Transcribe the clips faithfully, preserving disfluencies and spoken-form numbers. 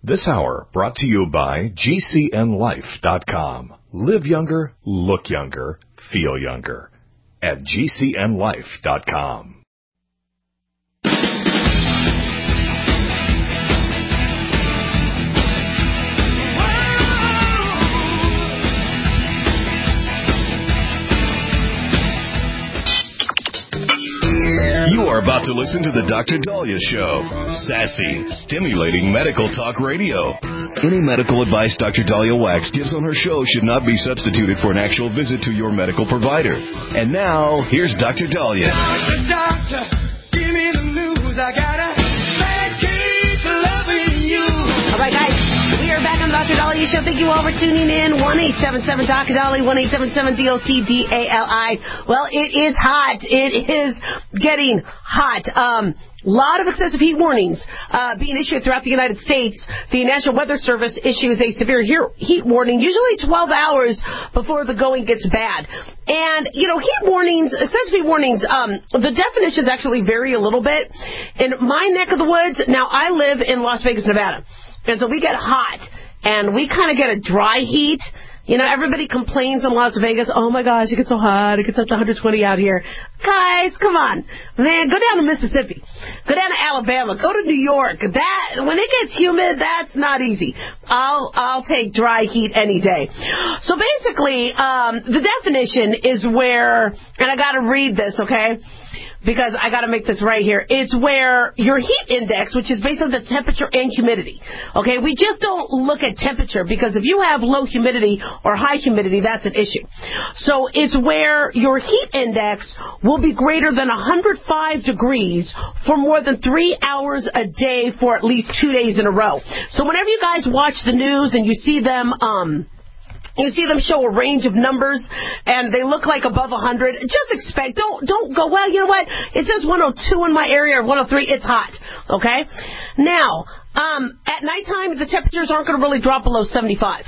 This hour brought to you by G C N life dot com. Live younger, look younger, feel younger at G C N life dot com. You are about to listen to the Doctor Daliah Show. Sassy, stimulating medical talk radio. Any medical advice Doctor Daliah Wax gives on her show should not be substituted for an actual visit to your medical provider. And now, here's Doctor Daliah. Doctor, doctor, give me the news. I got a bad case of loving you. All right, guys. We are back on the Doctor Daliah Show. Thank you all for tuning in. one eight seven seven Doctor Daliah, one eight seven seven D O C D A L I. Well, it is hot. It is getting hot. Um, a lot of excessive heat warnings uh, being issued throughout the United States. The National Weather Service issues a severe heat warning, usually twelve hours before the going gets bad. And, you know, heat warnings, excessive heat warnings, um, the definitions actually vary a little bit. In my neck of the woods, now I live in Las Vegas, Nevada. And so we get hot, and we kind of get a dry heat. You know, everybody complains in Las Vegas, oh, my gosh, it gets so hot. It gets up to one hundred twenty out here. Guys, come on. Man, go down to Mississippi. Go down to Alabama. Go to New York. That when it gets humid, that's not easy. I'll I'll take dry heat any day. So basically, um, the definition is where, and I got to read this, okay? Because I got to make this right here. It's where your heat index, which is basically the temperature and humidity. Okay, we just don't look at temperature because if you have low humidity or high humidity, that's an issue. So it's where your heat index will be greater than one hundred five degrees for more than three hours a day for at least two days in a row. So whenever you guys watch the news and you see them, um, you see them show a range of numbers, and they look like above one hundred. Just expect, don't don't go, well, you know what, it says one oh two in my area or one oh three, it's hot, okay? Now, um, at nighttime, the temperatures aren't going to really drop below seventy-five.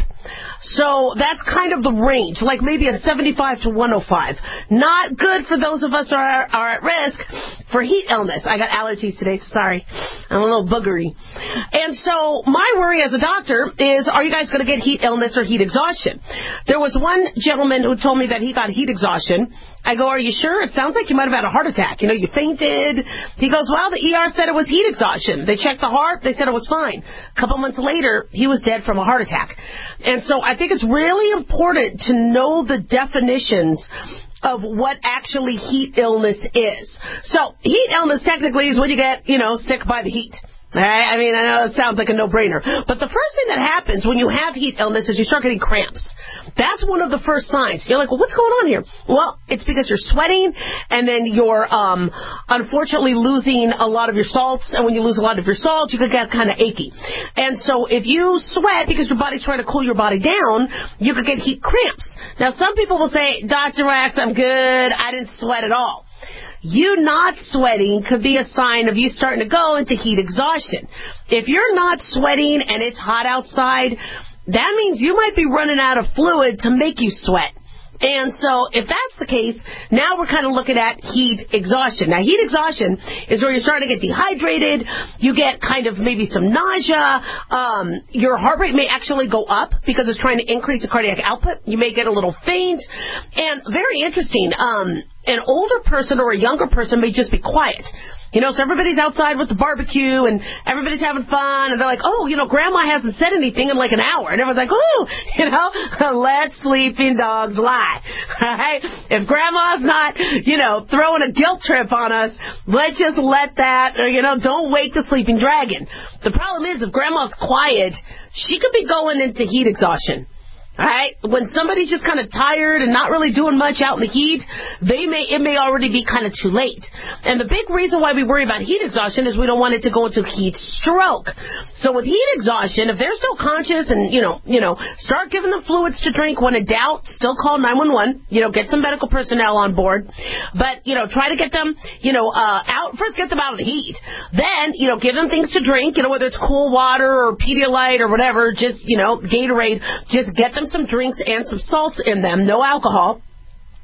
So that's kind of the range, like maybe a seventy-five to one oh five. Not good for those of us who are, are at risk for heat illness. I got allergies today, so sorry. I'm a little boogery. And so my worry as a doctor is, are you guys going to get heat illness or heat exhaustion? There was one gentleman who told me that he got heat exhaustion. I go, are you sure? It sounds like you might have had a heart attack. You know, you fainted. He goes, well, the E R said it was heat exhaustion. They checked the heart. They said it was fine. A couple months later, he was dead from a heart attack. And so I think it's really important to know the definitions of what actually heat illness is. So heat illness technically is when you get, you know, sick by the heat. All right? I mean, I know it sounds like a no-brainer. But the first thing that happens when you have heat illness is you start getting cramps. That's one of the first signs. You're like, well, what's going on here? Well, it's because you're sweating, and then you're um, unfortunately losing a lot of your salts. And when you lose a lot of your salts, you could get kind of achy. And so if you sweat because your body's trying to cool your body down, you could get heat cramps. Now, some people will say, Doctor Wax, I'm good. I didn't sweat at all. You not sweating could be a sign of you starting to go into heat exhaustion. If you're not sweating and it's hot outside, that means you might be running out of fluid to make you sweat. And so if that's the case, now we're kind of looking at heat exhaustion. Now, heat exhaustion is where you're starting to get dehydrated. You get kind of maybe some nausea. Um, your heart rate may actually go up because it's trying to increase the cardiac output. You may get a little faint. And very interesting, um, an older person or a younger person may just be quiet. You know, so everybody's outside with the barbecue and everybody's having fun and they're like, oh, you know, Grandma hasn't said anything in like an hour. And everyone's like, ooh, you know, let sleeping dogs lie. All right? If Grandma's not, you know, throwing a guilt trip on us, let's just let that, or, you know, don't wake the sleeping dragon. The problem is if Grandma's quiet, she could be going into heat exhaustion. All right? When somebody's just kind of tired and not really doing much out in the heat, they may it may already be kind of too late. And the big reason why we worry about heat exhaustion is we don't want it to go into heat stroke. So with heat exhaustion, if they're still conscious and, you know, you know, start giving them fluids to drink. When in doubt, still call nine one one. You know, get some medical personnel on board. But, you know, try to get them, you know, uh, out. First, get them out of the heat. Then, you know, give them things to drink, you know, whether it's cool water or Pedialyte or whatever, just, you know, Gatorade. Just get them some drinks and some salts in them, no alcohol.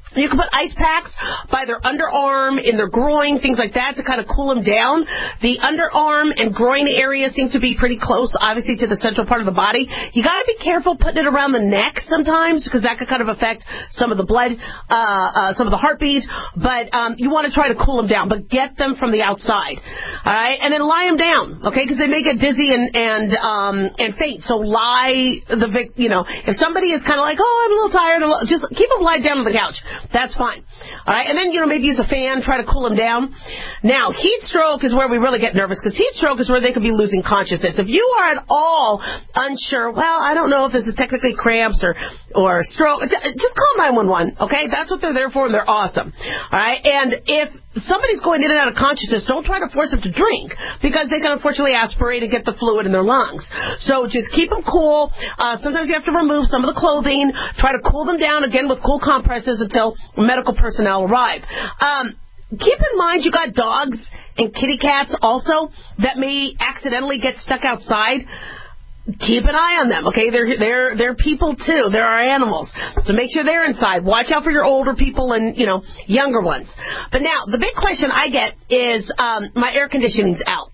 You can put ice packs by their underarm, in their groin, things like that to kind of cool them down. The underarm and groin area seem to be pretty close, obviously, to the central part of the body. You got to be careful putting it around the neck sometimes because that could kind of affect some of the blood, uh, uh, some of the heartbeat. But um, you want to try to cool them down, but get them from the outside. All right, and then lie them down, okay? Because they may get dizzy and and um, and faint. So lie the vic, you know, if somebody is kind of like, oh, I'm a little tired, just keep them lie down on the couch. That's fine. All right, and then, you know, maybe use a fan, try to cool them down. Now, heat stroke is where we really get nervous because heat stroke is where they could be losing consciousness. If you are at all unsure, well, I don't know if this is technically cramps or, or stroke, just call nine one one, okay? That's what they're there for, and they're awesome. All right, and if somebody's going in and out of consciousness, don't try to force them to drink because they can unfortunately aspirate and get the fluid in their lungs. So just keep them cool. Uh, sometimes you have to remove some of the clothing. Try to cool them down, again, with cool compresses until medical personnel arrive. Um, keep in mind you got dogs and kitty cats also that may accidentally get stuck outside. Keep an eye on them, okay? They're they're they're people too. They're our animals, so make sure they're inside. Watch out for your older people and you know younger ones. But now the big question I get is um, my air conditioning's out.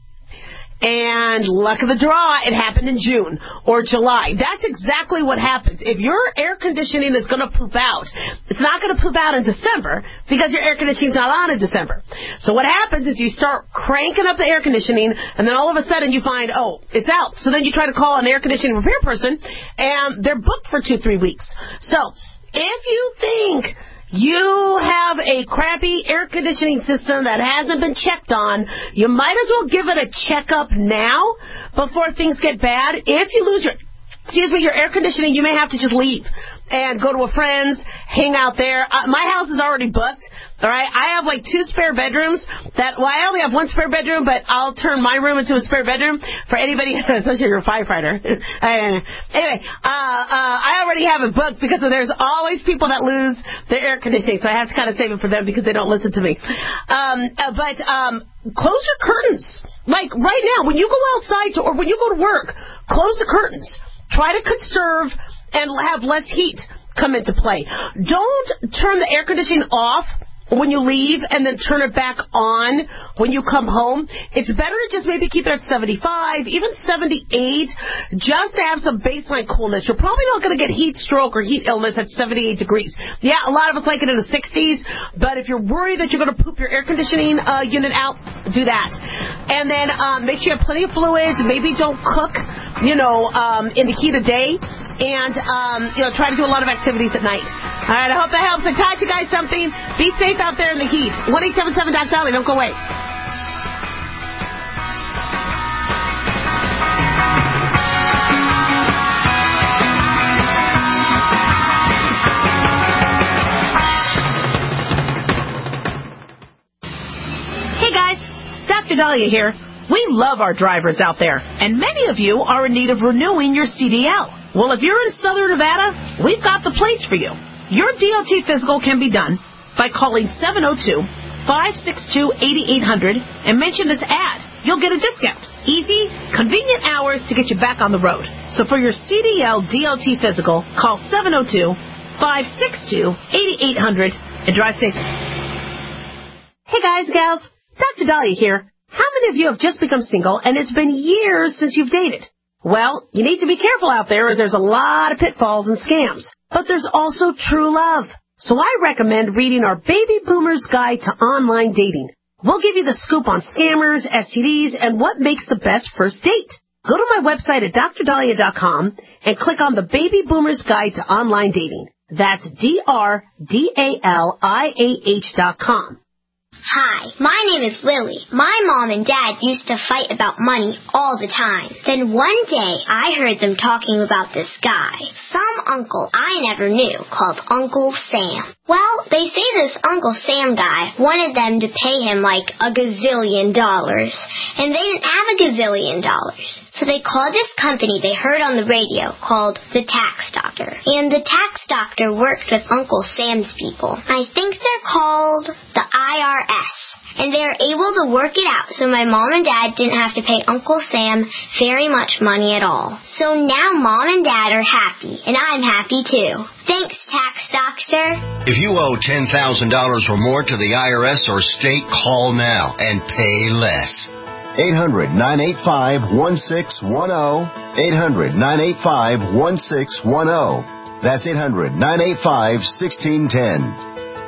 And luck of the draw, it happened in June or July. That's exactly what happens. If your air conditioning is going to poop out, it's not going to poop out in December because your air conditioning's not on in December. So what happens is you start cranking up the air conditioning, and then all of a sudden you find, oh, it's out. So then you try to call an air conditioning repair person, and they're booked for two, three weeks. So if you think you have a crappy air conditioning system that hasn't been checked on, you might as well give it a checkup now before things get bad. If you lose your, excuse me, your air conditioning, you may have to just leave and go to a friend's, hang out there. Uh, my house is already booked. All right, I have like two spare bedrooms that, well, I only have one spare bedroom, but I'll turn my room into a spare bedroom for anybody, especially your firefighter. Anyway, uh, uh, I already have it booked because there's always people that lose their air conditioning, so I have to kind of save it for them because they don't listen to me. Um, uh, but um, close your curtains. Like right now, when you go outside to, or when you go to work, close the curtains. Try to conserve and have less heat come into play. Don't turn the air conditioning off when you leave and then turn it back on when you come home. It's better to just maybe keep it at seventy-five, even seventy-eight, just to have some baseline coolness. You're probably not going to get heat stroke or heat illness at seventy-eight degrees. Yeah, a lot of us like it in the sixties, but if you're worried that you're going to poop your air conditioning uh, unit out, do that. And then um, make sure you have plenty of fluids. Maybe don't cook, you know, um, in the heat of day. And, um, you know, try to do a lot of activities at night. All right, I hope that helps. I taught you guys something. Be safe out there in the heat. one eight seven seven Doc Dolly. Don't go away. Hey, guys. Doctor Dahlia here. We love our drivers out there, and many of you are in need of renewing your C D L. Well, if you're in Southern Nevada, we've got the place for you. Your D O T physical can be done by calling seven oh two, five six two, eight eight hundred and mention this ad. You'll get a discount. Easy, convenient hours to get you back on the road. So for your C D L D O T physical, call seven oh two, five six two, eight eight hundred and drive safe. Hey guys, gals, Doctor Dahlia here. How many of you have just become single and it's been years since you've dated? Well, you need to be careful out there as there's a lot of pitfalls and scams. But there's also true love. So I recommend reading our Baby Boomer's Guide to Online Dating. We'll give you the scoop on scammers, S T Ds, and what makes the best first date. Go to my website at dr dahlia dot com and click on the Baby Boomer's Guide to Online Dating. That's D R D A L I A H dot com. Hi, my name is Lily. My mom and dad used to fight about money all the time. Then one day, I heard them talking about this guy, some uncle I never knew, called Uncle Sam. Well, they say this Uncle Sam guy wanted them to pay him like a gazillion dollars, and they didn't have a gazillion dollars. So they called this company they heard on the radio called the Tax Doctor. And the Tax Doctor worked with Uncle Sam's people. I think they're called the I R S. And they were able to work it out so my mom and dad didn't have to pay Uncle Sam very much money at all. So now Mom and Dad are happy, and I'm happy too. Thanks, Tax Doctor. If you owe ten thousand dollars or more to the I R S or state, call now and pay less. eight hundred, nine eight five, one six one zero. eight hundred, nine eight five, one six one zero. That's eight hundred, nine eight five, one six one zero.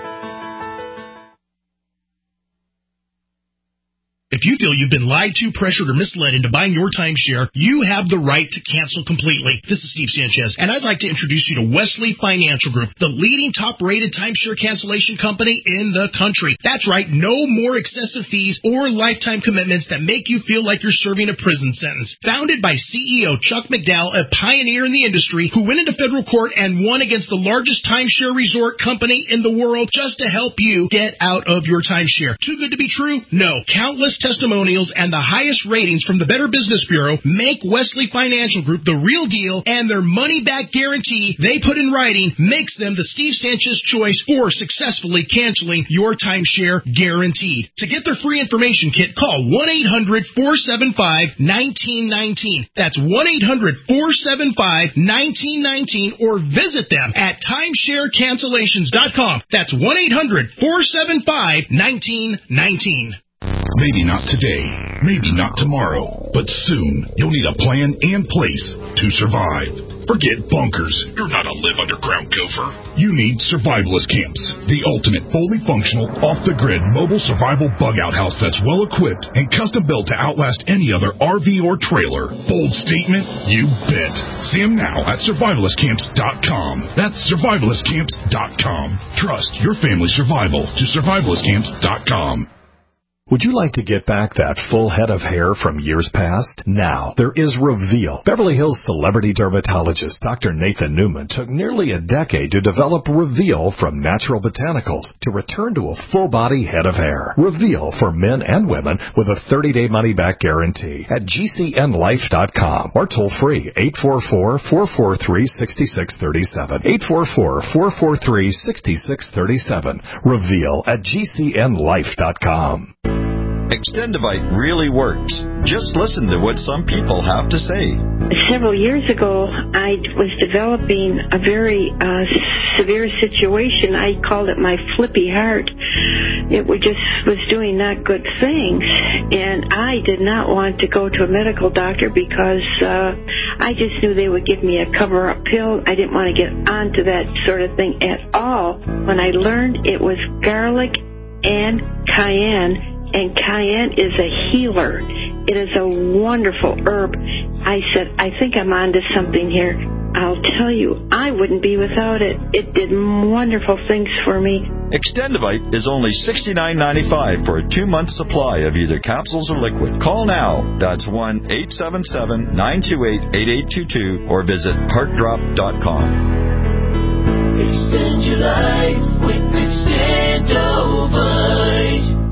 If you feel you've been lied to, pressured, or misled into buying your timeshare, you have the right to cancel completely. This is Steve Sanchez, and I'd like to introduce you to Wesley Financial Group, the leading top-rated timeshare cancellation company in the country. That's right, no more excessive fees or lifetime commitments that make you feel like you're serving a prison sentence. Founded by C E O Chuck McDowell, a pioneer in the industry who went into federal court and won against the largest timeshare resort company in the world just to help you get out of your timeshare. Too good to be true? No. Countless testimonials and the highest ratings from the Better Business Bureau make Wesley Financial Group the real deal, and their money-back guarantee they put in writing makes them the Steve Sanchez choice for successfully canceling your timeshare guaranteed. To get their free information kit, call one eight hundred, four seven five, one nine one nine. That's one eight hundred, four seven five, one nine one nine, or visit them at timeshare cancellations dot com. That's one eight hundred, four seven five, one nine one nine. Maybe not today, maybe not tomorrow, but soon you'll need a plan and place to survive. Forget bunkers. You're not a live underground gopher. You need Survivalist Camps, the ultimate fully functional, off-the-grid mobile survival bug-out house that's well-equipped and custom-built to outlast any other R V or trailer. Bold statement? You bet. See them now at survivalist camps dot com. That's survivalist camps dot com. Trust your family's survival to survivalist camps dot com. Would you like to get back that full head of hair from years past? Now, there is Reveal. Beverly Hills celebrity dermatologist Doctor Nathan Newman took nearly a decade to develop Reveal from natural botanicals to return to a full-body head of hair. Reveal for men and women with a thirty-day money-back guarantee at G C N life dot com or toll-free eight four four, four four three, six six three seven. eight four four, four four three, six six three seven. Reveal at G C N life dot com. Extendivite really works. Just listen to what some people have to say. Several years ago, I was developing a very uh, severe situation. I called it my flippy heart. It was just was doing not good things, and I did not want to go to a medical doctor because uh, I just knew they would give me a cover-up pill. I didn't want to get onto that sort of thing at all. When I learned it was garlic and cayenne, and cayenne is a healer. It is a wonderful herb. I said, I think I'm onto something here. I'll tell you, I wouldn't be without it. It did wonderful things for me. Extendivite is only sixty-nine ninety-five for a two-month supply of either capsules or liquid. Call now. That's one eight seven seven, nine two eight, eight eight two two or visit heart drop dot com. Extend your life with Extendivite.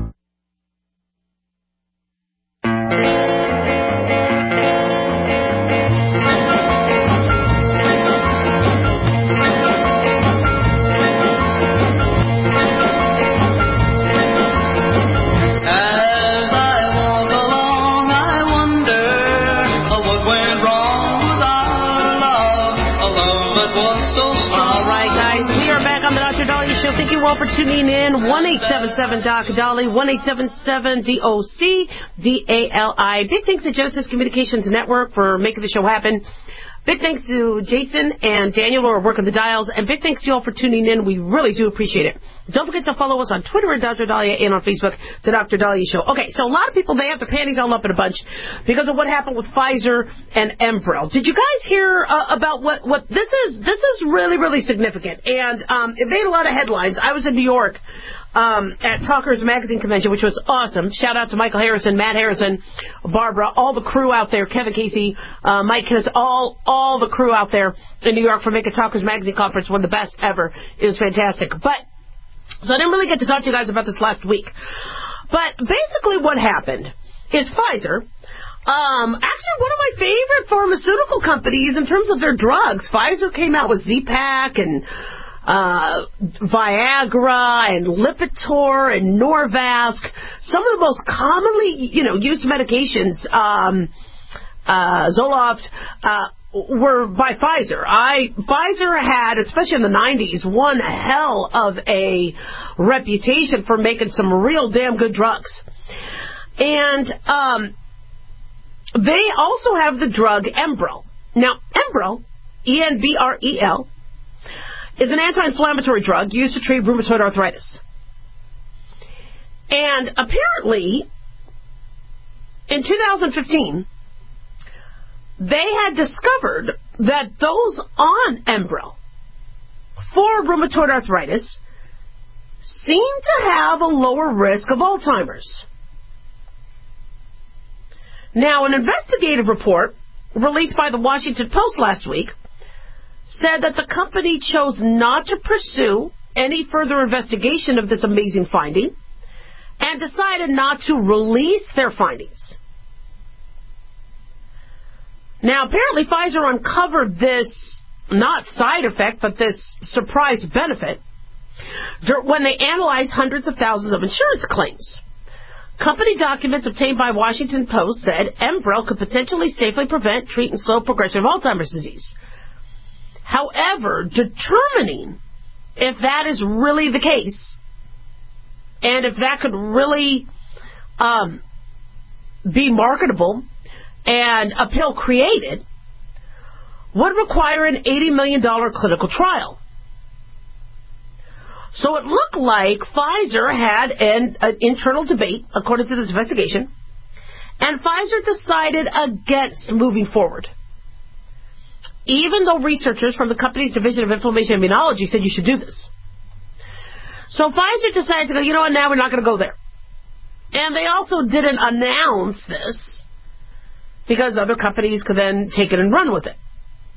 Thank you all for tuning in. one eight seven seven D O C D A L I, one eight seven seven D O C D A L I. Big thanks to Genesis Communications Network for making the show happen. Big thanks to Jason and Daniel who are working the dials. And big thanks to you all for tuning in. We really do appreciate it. Don't forget to follow us on Twitter at Doctor Dahlia and on Facebook, The Doctor Dahlia Show. Okay, so a lot of people, they have their panties all up in a bunch because of what happened with Pfizer and Enbrel. Did you guys hear uh, about what, what this is? This is really, really significant. And um, it made a lot of headlines. I was in New York Um, at Talkers Magazine Convention, which was awesome. Shout out to Michael Harrison, Matt Harrison, Barbara, all the crew out there, Kevin Casey, uh, Mike Kiss, all all the crew out there in New York for making Talkers Magazine Conference one of the best ever. It was fantastic. But, so I didn't really get to talk to you guys about this last week. But basically what happened is Pfizer, um, actually one of my favorite pharmaceutical companies in terms of their drugs. Pfizer came out with Z-Pak and uh, Viagra and Lipitor and Norvasc, some of the most commonly, you know, used medications, um, uh, Zoloft, uh, were by Pfizer. I Pfizer had, especially in the nineties, one hell of a reputation for making some real damn good drugs. And um, they also have the drug Enbrel. Now, Enbrel, E N B R E L, is an anti-inflammatory drug used to treat rheumatoid arthritis. And apparently, in two thousand fifteen, they had discovered that those on Enbrel for rheumatoid arthritis seem to have a lower risk of Alzheimer's. Now, an investigative report released by the Washington Post last week said that the company chose not to pursue any further investigation of this amazing finding and decided not to release their findings. Now, apparently Pfizer uncovered this, not side effect, but this surprise benefit when they analyzed hundreds of thousands of insurance claims. Company documents obtained by Washington Post said Enbrel could potentially safely prevent, treat, and slow progression of Alzheimer's disease. However, determining if that is really the case, and if that could really um, be marketable and a pill created, would require an eighty million dollars clinical trial. So it looked like Pfizer had an, an internal debate, according to this investigation, and Pfizer decided against moving forward, even though researchers from the company's Division of Inflammation Immunology said you should do this. So Pfizer decided to go, you know what, now we're not going to go there. And they also didn't announce this, because other companies could then take it and run with it.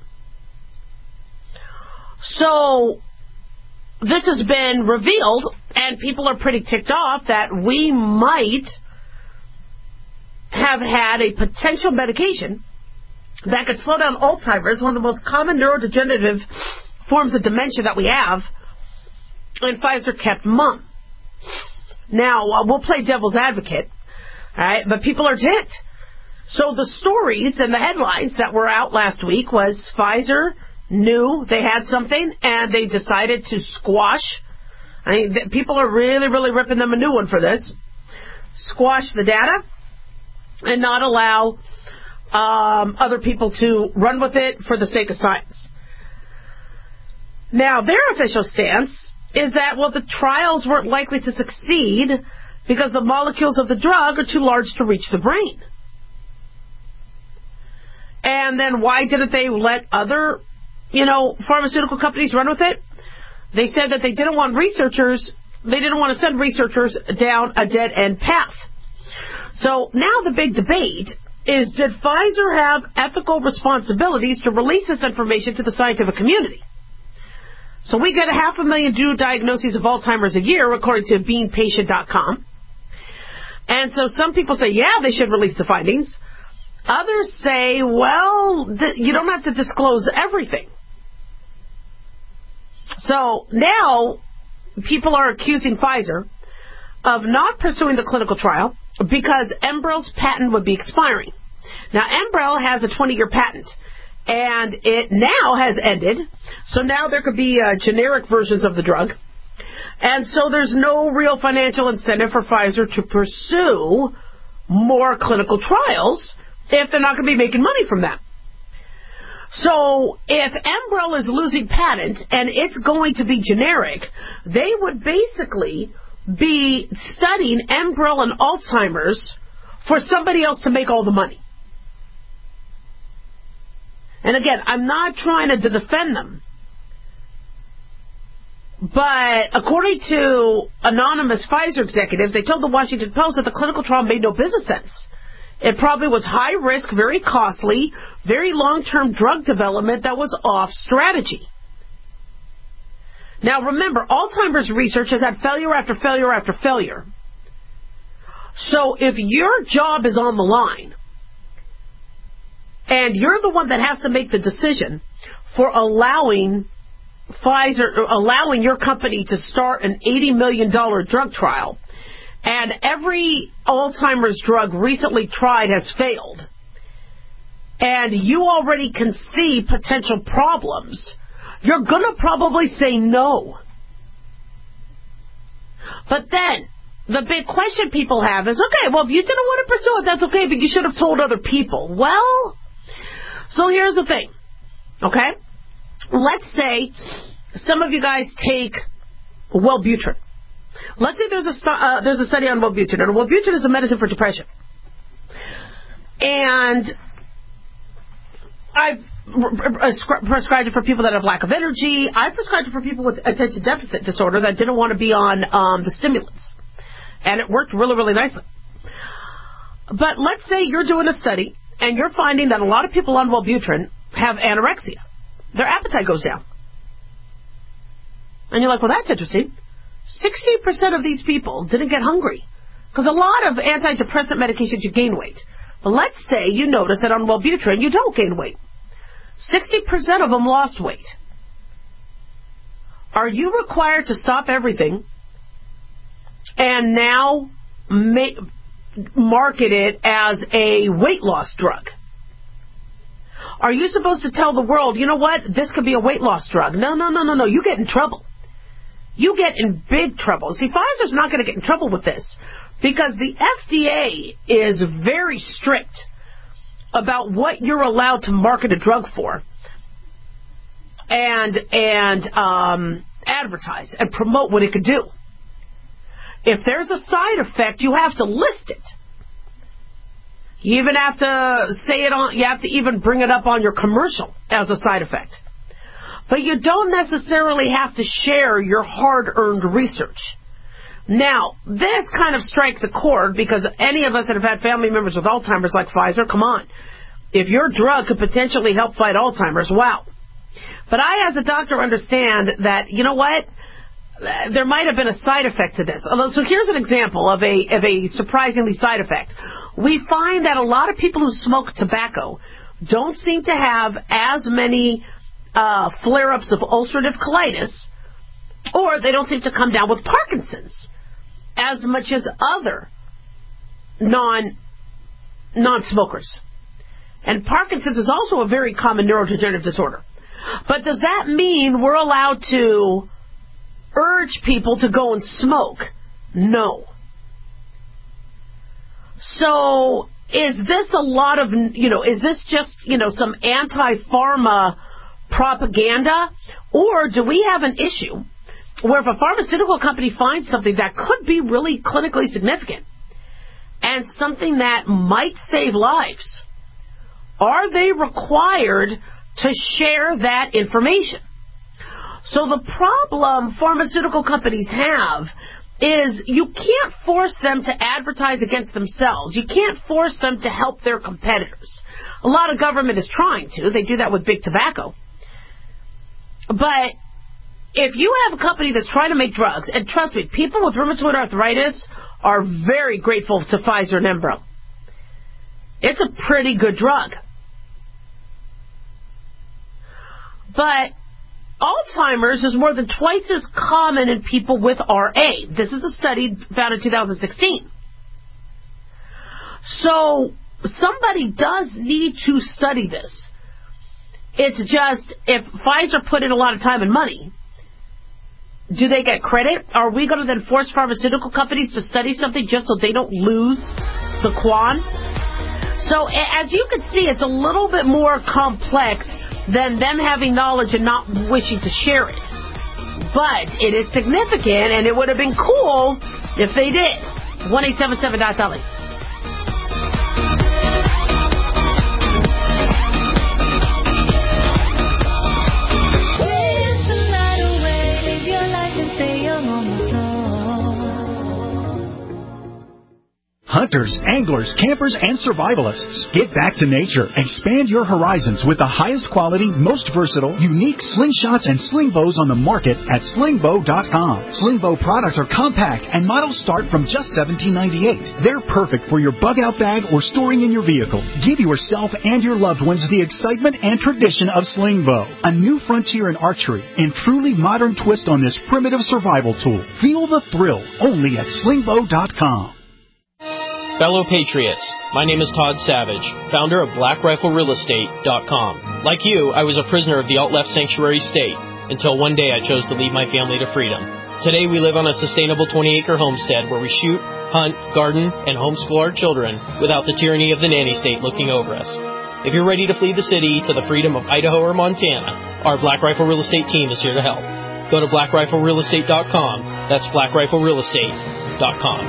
So this has been revealed, and people are pretty ticked off that we might have had a potential medication that could slow down Alzheimer's, one of the most common neurodegenerative forms of dementia that we have, and Pfizer kept mum. Now, we'll play devil's advocate, all right, but people are ticked. So the stories and the headlines that were out last week was Pfizer knew they had something and they decided to squash. I mean, people are really, really ripping them a new one for this. Squash the data and not allow um, other people to run with it for the sake of science. Now, their official stance is that, well, the trials weren't likely to succeed because the molecules of the drug are too large to reach the brain. And then why didn't they let other, you know, pharmaceutical companies run with it? They said that they didn't want researchers, they didn't want to send researchers down a dead-end path. So now the big debate is, did Pfizer have ethical responsibilities to release this information to the scientific community? So we get a half a million new diagnoses of Alzheimer's a year, according to bean patient dot com. And so some people say, yeah, they should release the findings. Others say, well, th- you don't have to disclose everything. So now people are accusing Pfizer of not pursuing the clinical trial because Enbrel's patent would be expiring. Now, Enbrel has a twenty-year patent, and it now has ended. So now there could be uh, generic versions of the drug. And so there's no real financial incentive for Pfizer to pursue more clinical trials if they're not going to be making money from that. So if Enbrel is losing patent and it's going to be generic, they would basically be studying Enbrel and Alzheimer's for somebody else to make all the money. And again, I'm not trying to defend them, but according to anonymous Pfizer executives, they told the Washington Post that the clinical trial made no business sense. It probably was high risk, very costly, very long-term drug development that was off strategy. Now remember, Alzheimer's research has had failure after failure after failure. So if your job is on the line, and you're the one that has to make the decision for allowing Pfizer, allowing your company to start an eighty million dollars drug trial, and every Alzheimer's drug recently tried has failed, and you already can see potential problems, you're going to probably say no. But then, the big question people have is, okay, well, if you didn't want to pursue it, that's okay, but you should have told other people. Well, so here's the thing, okay? Let's say some of you guys take Wellbutrin. Let's say there's a, stu- uh, there's a study on Wellbutrin, and Wellbutrin is a medicine for depression. And I've prescribed it for people that have lack of energy. I prescribed it for people with attention deficit disorder that didn't want to be on um, the stimulants. And it worked really, really nicely. But let's say you're doing a study, and you're finding that a lot of people on Wellbutrin have anorexia. Their appetite goes down. And you're like, well, that's interesting. sixty percent of these people didn't get hungry. Because a lot of antidepressant medications, you gain weight. But let's say you notice that on Wellbutrin, you don't gain weight. sixty percent of them lost weight. Are you required to stop everything and now make, market it as a weight loss drug? Are you supposed to tell the world, you know what, this could be a weight loss drug? No, no, no, no, no. You get in trouble. You get in big trouble. See, Pfizer's not going to get in trouble with this because the F D A is very strict about what you're allowed to market a drug for and and um, advertise and promote what it could do. If there's a side effect, you have to list it. You even have to say it on, you have to even bring it up on your commercial as a side effect. But you don't necessarily have to share your hard-earned research. Now, this kind of strikes a chord because any of us that have had family members with Alzheimer's like Pfizer, come on. If your drug could potentially help fight Alzheimer's, wow. But I, as a doctor, understand that, you know what, there might have been a side effect to this. So here's an example of a of a surprisingly side effect. We find that a lot of people who smoke tobacco don't seem to have as many uh, flare-ups of ulcerative colitis, or they don't seem to come down with Parkinson's as much as other non non-smokers. And Parkinson's is also a very common neurodegenerative disorder. But does that mean we're allowed to urge people to go and smoke? No. So is this a lot of, you know, is this just, you know, some anti-pharma propaganda? Or do we have an issue where if a pharmaceutical company finds something that could be really clinically significant and something that might save lives, are they required to share that information? So the problem pharmaceutical companies have is you can't force them to advertise against themselves. You can't force them to help their competitors. A lot of government is trying to. They do that with big tobacco. But if you have a company that's trying to make drugs, and trust me, people with rheumatoid arthritis are very grateful to Pfizer and Enbrel. It's a pretty good drug. But Alzheimer's is more than twice as common in people with R A. This is a study found in two thousand sixteen. So somebody does need to study this. It's just, if Pfizer put in a lot of time and money, do they get credit? Are we going to then force pharmaceutical companies to study something just so they don't lose the quan? So as you can see, it's a little bit more complex than them having knowledge and not wishing to share it. But it is significant, and it would have been cool if they did. one eight seven seven dot Dolly. Hunters, anglers, campers, and survivalists. Get back to nature. Expand your horizons with the highest quality, most versatile, unique slingshots and sling bows on the market at sling bow dot com. Sling bow products are compact and models start from just seventeen ninety-eight. They're perfect for your bug-out bag or storing in your vehicle. Give yourself and your loved ones the excitement and tradition of sling bow. A new frontier in archery and truly modern twist on this primitive survival tool. Feel the thrill only at sling bow dot com. Fellow Patriots, my name is Todd Savage, founder of black rifle real estate dot com. Like you, I was a prisoner of the alt-left sanctuary state until one day I chose to lead my family to freedom. Today we live on a sustainable twenty-acre homestead where we shoot, hunt, garden, and homeschool our children without the tyranny of the nanny state looking over us. If you're ready to flee the city to the freedom of Idaho or Montana, our Black Rifle Real Estate team is here to help. Go to black rifle real estate dot com. That's black rifle real estate dot com.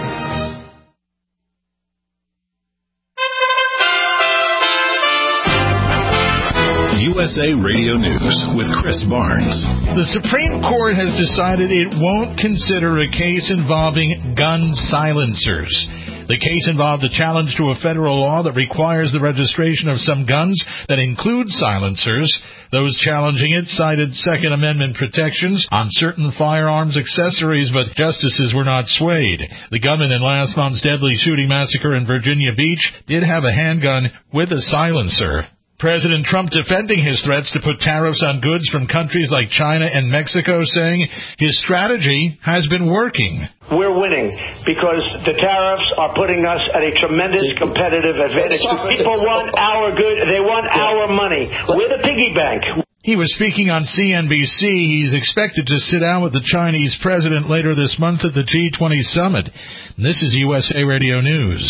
U S A Radio News with Chris Barnes. The Supreme Court has decided it won't consider a case involving gun silencers. The case involved a challenge to a federal law that requires the registration of some guns that include silencers. Those challenging it cited Second Amendment protections on certain firearms accessories, but justices were not swayed. The gunman in last month's deadly shooting massacre in Virginia Beach did have a handgun with a silencer. President Trump defending his threats to put tariffs on goods from countries like China and Mexico, saying his strategy has been working. We're winning because the tariffs are putting us at a tremendous competitive advantage. People want our good. They want our money. We're the piggy bank. He was speaking on C N B C. He's expected to sit down with the Chinese president later this month at the G twenty summit. This is U S A Radio News.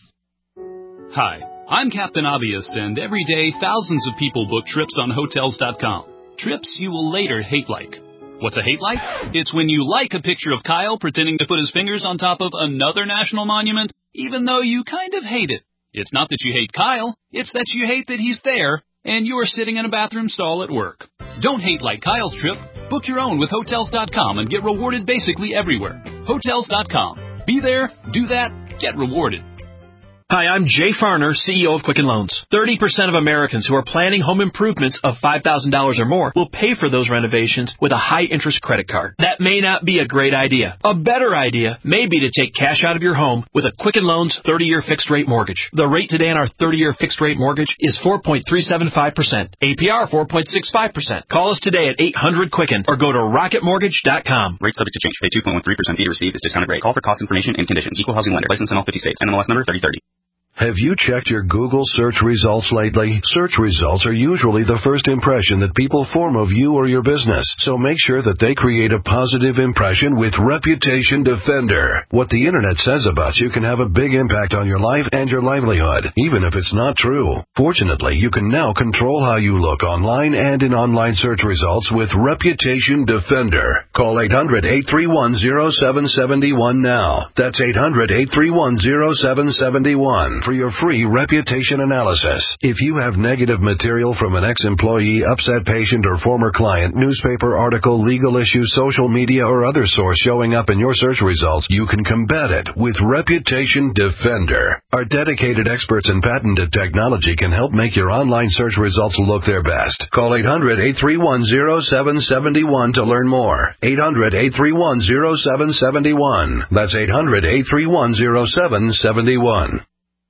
Hi. I'm Captain Obvious, and every day thousands of people book trips on Hotels dot com. Trips you will later hate like. What's a hate like? It's when you like a picture of Kyle pretending to put his fingers on top of another national monument, even though you kind of hate it. It's not that you hate Kyle, it's that you hate that he's there, and you are sitting in a bathroom stall at work. Don't hate like Kyle's trip. Book your own with Hotels dot com and get rewarded basically everywhere. Hotels dot com. Be there, do that, get rewarded. Hi, I'm Jay Farner, C E O of Quicken Loans. thirty percent of Americans who are planning home improvements of five thousand dollars or more will pay for those renovations with a high-interest credit card. That may not be a great idea. A better idea may be to take cash out of your home with a Quicken Loans thirty-year fixed-rate mortgage. The rate today on our thirty-year fixed-rate mortgage is four point three seven five percent. A P R four point six five percent. Call us today at eight hundred Quicken or go to rocket mortgage dot com. Rate subject to change. Pay two point one three percent fee to receive. Is discounted rate. Call for cost information and conditions. Equal housing lender. License in all fifty states. N M L S number thirty thirty. Have you checked your Google search results lately? Search results are usually the first impression that people form of you or your business, so make sure that they create a positive impression with Reputation Defender. What the internet says about you can have a big impact on your life and your livelihood, even if it's not true. Fortunately, you can now control how you look online and in online search results with Reputation Defender. Call eight hundred, eight three one, zero seven seven one now. That's eight hundred, eight three one, zero seven seven one. For your free reputation analysis. If you have negative material from an ex-employee, upset patient, or former client, newspaper article, legal issue, social media, or other source showing up in your search results, you can combat it with Reputation Defender. Our dedicated experts in patented technology can help make your online search results look their best. Call eight hundred, eight three one, zero seven seven one to learn more. eight hundred, eight three one, zero seven seven one. That's eight hundred, eight three one, zero seven seven one.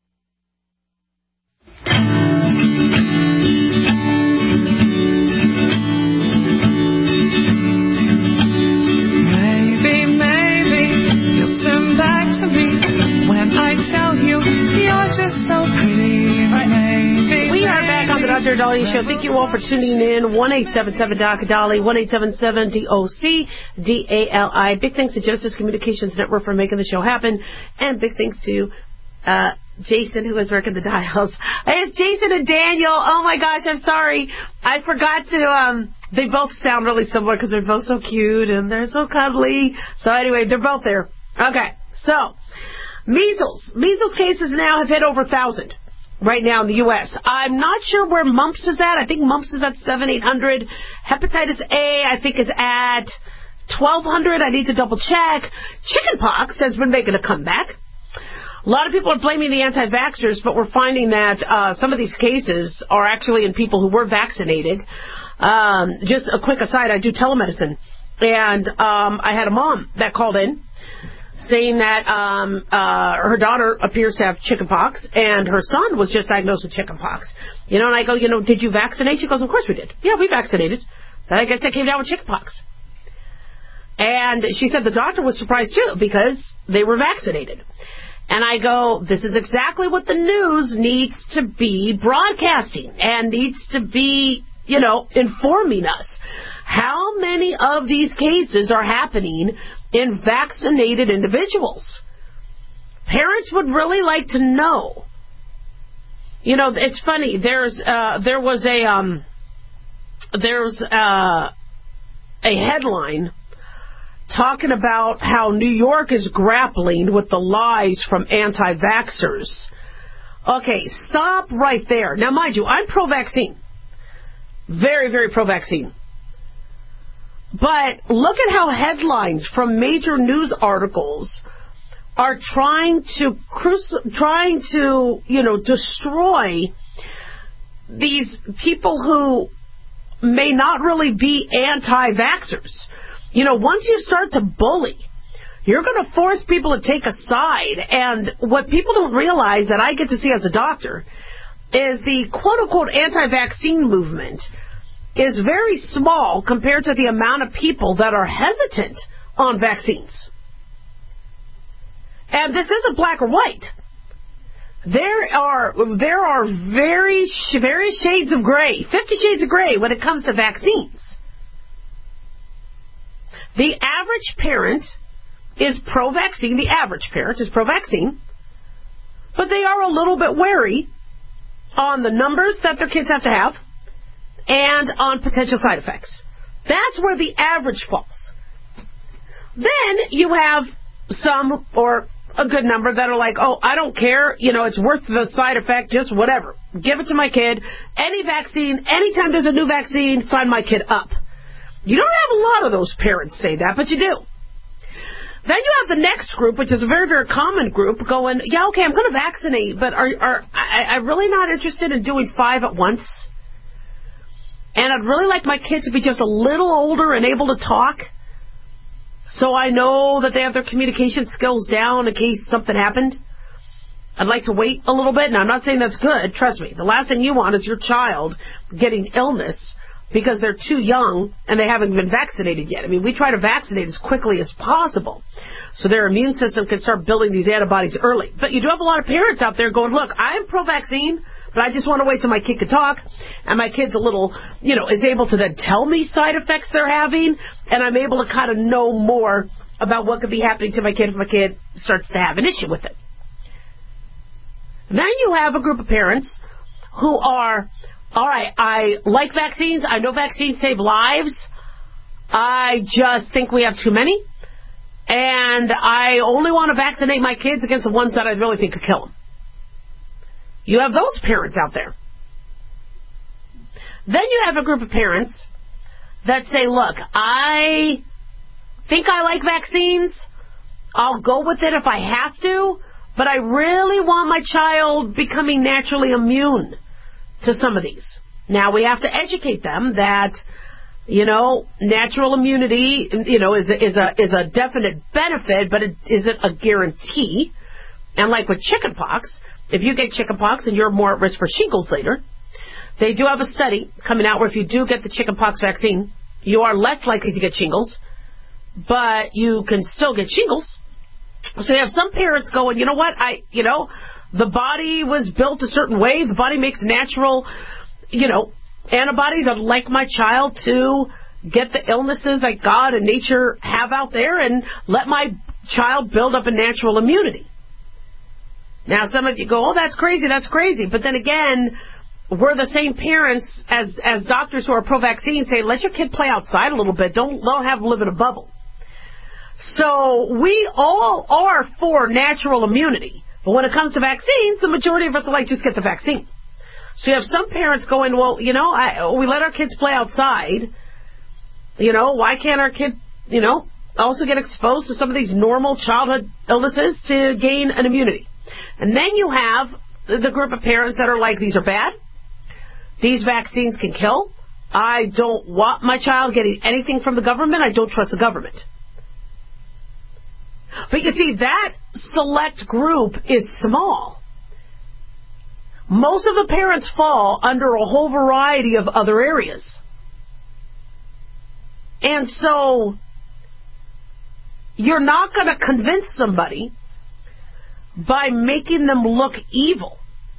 Doctor Dahlia Show. Thank you all for tuning in. one eight seven seven D O C Dolly, one eight seven seven D O C D A L I. Big thanks to Genesis Communications Network for making the show happen. And big thanks to uh, Jason, who is working the dials. It's Jason and Daniel. Oh, my gosh, I'm sorry. I forgot to... Um, they both sound really similar because they're both so cute and they're so cuddly. So anyway, they're both there. Okay, so measles. Measles cases now have hit over one thousand. Right now in the U S I'm not sure where mumps is at. I think mumps is at seven, eight hundred. Hepatitis A, I think, is at twelve hundred. I need to double check. Chickenpox has been making a comeback. A lot of people are blaming the anti-vaxxers, but we're finding that uh, some of these cases are actually in people who were vaccinated. Um, just a quick aside, I do telemedicine, and um, I had a mom that called in saying that um, uh, her daughter appears to have chickenpox, and her son was just diagnosed with chickenpox. You know, and I go, you know, did you vaccinate? She goes, of course we did. Yeah, we vaccinated. But I guess they came down with chickenpox. And she said the doctor was surprised, too, because they were vaccinated. And I go, this is exactly what the news needs to be broadcasting and needs to be, you know, informing us. How many of these cases are happening in vaccinated individuals? Parents would really like to know. You know, it's funny. There's uh, there was a um, there's uh, a headline talking about how New York is grappling with the lies from anti-vaxxers. Okay, stop right there. Now, mind you, I'm pro-vaccine. Very, very pro-vaccine. But look at how headlines from major news articles are trying to cruci- trying to, you know, destroy these people who may not really be anti-vaxxers. You know, once you start to bully, you're going to force people to take a side. And what people don't realize that I get to see as a doctor is the quote-unquote anti-vaccine movement is very small compared to the amount of people that are hesitant on vaccines. And this isn't black or white. There are there are very very shades of gray, fifty shades of gray when it comes to vaccines. The average parent is pro-vaccine. The average parent is pro-vaccine. But they are a little bit wary on the numbers that their kids have to have and on potential side effects. That's where the average falls. Then you have some, or a good number, that are like, oh, I don't care. You know, it's worth the side effect, just whatever. Give it to my kid. Any vaccine, anytime there's a new vaccine, sign my kid up. You don't have a lot of those parents say that, but you do. Then you have the next group, which is a very, very common group, going, yeah, okay, I'm going to vaccinate, but are, are I, I'm really not interested in doing five at once. And I'd really like my kids to be just a little older and able to talk, so I know that they have their communication skills down in case something happened. I'd like to wait a little bit. Now, I'm not saying that's good. Trust me. The last thing you want is your child getting illness because they're too young and they haven't been vaccinated yet. I mean, we try to vaccinate as quickly as possible so their immune system can start building these antibodies early. But you do have a lot of parents out there going, look, I am pro-vaccine, but I just want to wait till my kid can talk, and my kid's a little, you know, is able to then tell me side effects they're having, and I'm able to kind of know more about what could be happening to my kid if my kid starts to have an issue with it. Then you have a group of parents who are, all right, I like vaccines. I know vaccines save lives. I just think we have too many. And I only want to vaccinate my kids against the ones that I really think could kill them. You have those parents out there. Then you have a group of parents that say, look, I think I like vaccines. I'll go with it if I have to. But I really want my child becoming naturally immune to some of these. Now, we have to educate them that, you know, natural immunity, you know, is a, is a, is a definite benefit, but it isn't a guarantee. And like with chickenpox, if you get chickenpox and you're more at risk for shingles later, they do have a study coming out where if you do get the chickenpox vaccine, you are less likely to get shingles, but you can still get shingles. So you have some parents going, you know what, I, you know, the body was built a certain way. The body makes natural, you know, antibodies. I'd like my child to get the illnesses that God and nature have out there and let my child build up a natural immunity. Now, some of you go, oh, that's crazy, that's crazy. But then again, we're the same parents as as doctors who are pro-vaccine say, let your kid play outside a little bit. Don't, don't have them live in a bubble. So we all are for natural immunity. But when it comes to vaccines, the majority of us are like, just get the vaccine. So you have some parents going, well, you know, I, we let our kids play outside. You know, why can't our kid, you know, also get exposed to some of these normal childhood illnesses to gain an immunity? And then you have the group of parents that are like, these are bad. These vaccines can kill. I don't want my child getting anything from the government. I don't trust the government. But you see, that select group is small. Most of the parents fall under a whole variety of other areas. And so, you're not going to convince somebody by making them look evil.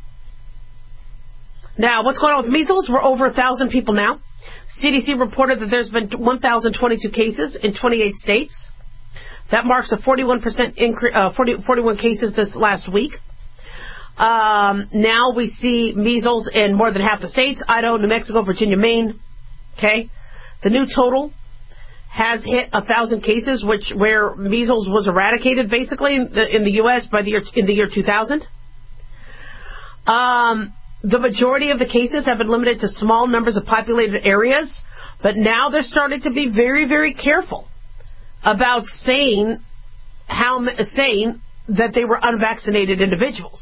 Now, what's going on with measles? We're over one thousand people now. C D C reported that there's been one thousand twenty-two cases in twenty-eight states. That marks a forty-one percent increase, uh, forty, forty-one cases this last week. Um, now we see measles in more than half the states: Idaho, New Mexico, Virginia, Maine. Okay, the new total has hit a thousand cases, which where measles was eradicated basically in the, in the U S by the year in the year two thousand. Um, the majority of the cases have been limited to small numbers of populated areas, but now they're starting to be very, very careful about saying how saying that they were unvaccinated individuals.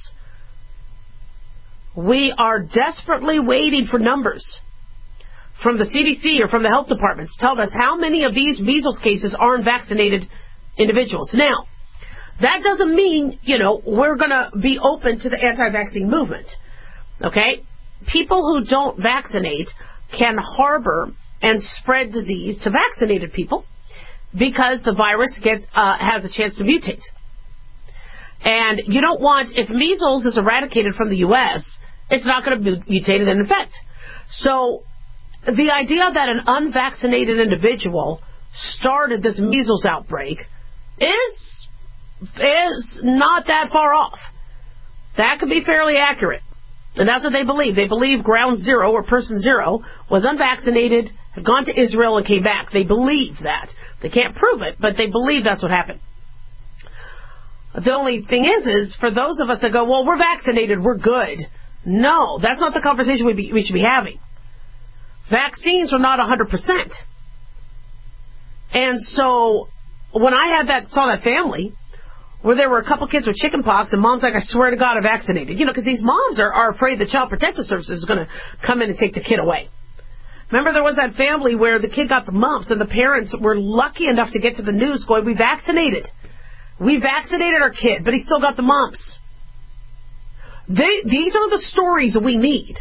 We are desperately waiting for numbers from the C D C or from the health departments telling us how many of these measles cases are unvaccinated individuals. Now, that doesn't mean, you know, we're going to be open to the anti-vaccine movement. Okay? People who don't vaccinate can harbor and spread disease to vaccinated people because the virus gets uh, has a chance to mutate. And you don't want, if measles is eradicated from the U S, it's not going to mutate and infect. So the idea that an unvaccinated individual started this measles outbreak is is not that far off. That could be fairly accurate. And that's what they believe. They believe ground zero or person zero was unvaccinated, had gone to Israel and came back. They believe that. They can't prove it, but they believe that's what happened. The only thing is, is for those of us that go, well, we're vaccinated, we're good. No, that's not the conversation we, be, we should be having. Vaccines are not one hundred percent. And so when I had that, saw that family where there were a couple kids with chicken pox and mom's like, I swear to God, I'm vaccinated. You know, because these moms are, are afraid the Child Protective Services is going to come in and take the kid away. Remember there was that family where the kid got the mumps and the parents were lucky enough to get to the news going, we vaccinated. We vaccinated our kid, but he still got the mumps. They, these are the stories we need.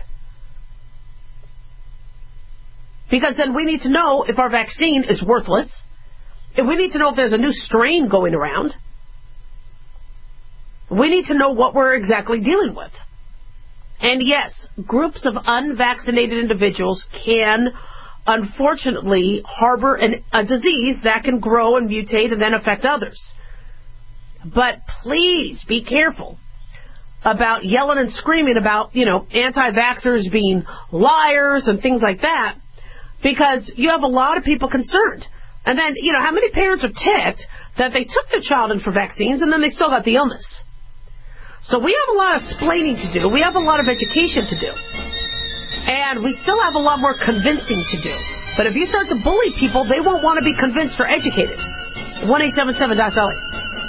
Because then we need to know if our vaccine is worthless. If we need to know if there's a new strain going around. We need to know what we're exactly dealing with. And yes, groups of unvaccinated individuals can, unfortunately, harbor an, a disease that can grow and mutate and then affect others. But please be careful about yelling and screaming about, you know, anti-vaxxers being liars and things like that, because you have a lot of people concerned. And then, you know, how many parents are ticked that they took their child in for vaccines and then they still got the illness? So we have a lot of explaining to do. We have a lot of education to do. And we still have a lot more convincing to do. But if you start to bully people, they won't want to be convinced or educated. one eight seven seven Doc Dolly.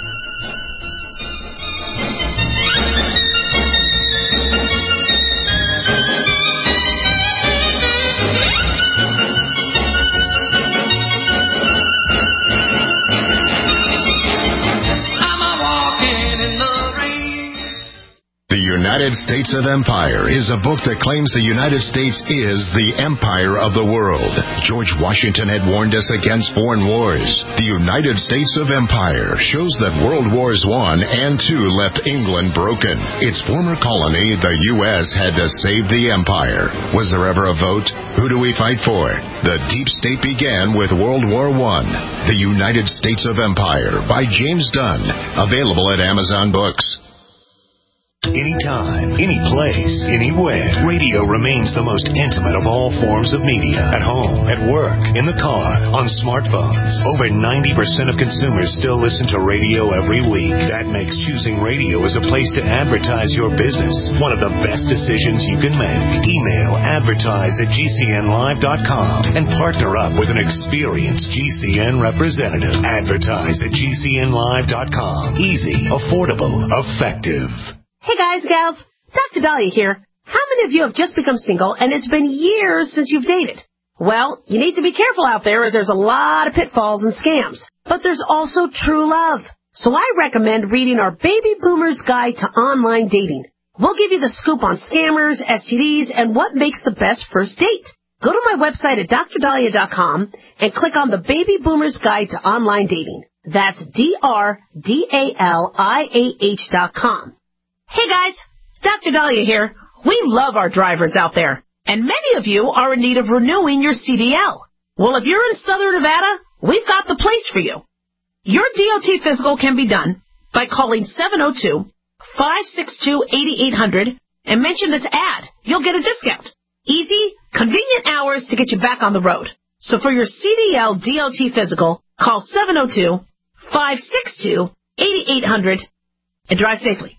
The United States of Empire is a book that claims the United States is the empire of the world. George Washington had warned us against foreign wars. The United States of Empire shows that World Wars One and Two left England broken. Its former colony, the U S, had to save the empire. Was there ever a vote? Who do we fight for? The deep state began with World War One. The United States of Empire by James Dunn. Available at Amazon Books. Anytime, any place, anywhere, radio remains the most intimate of all forms of media. At home, at work, in the car, on smartphones. Over ninety percent of consumers still listen to radio every week. That makes choosing radio as a place to advertise your business one of the best decisions you can make. Email advertise at G C N live dot com and partner up with an experienced G C N representative. Advertise at G C N live dot com. Easy, affordable, effective. Hey guys, gals, Doctor Dahlia here. How many of you have just become single and it's been years since you've dated? Well, you need to be careful out there as there's a lot of pitfalls and scams. But there's also true love. So I recommend reading our Baby Boomer's Guide to Online Dating. We'll give you the scoop on scammers, S T Ds, and what makes the best first date. Go to my website at Dr Dahlia dot com and click on the Baby Boomer's Guide to Online Dating. That's D R D A L I A H dot com. Hey guys, Doctor Dahlia here. We love our drivers out there, and many of you are in need of renewing your C D L. Well, if you're in Southern Nevada, we've got the place for you. Your D O T physical can be done by calling seven oh two, five six two, eight eight hundred and mention this ad. You'll get a discount. Easy, convenient hours to get you back on the road. So for your C D L D O T physical, call seven oh two, five six two, eight eight hundred and drive safely.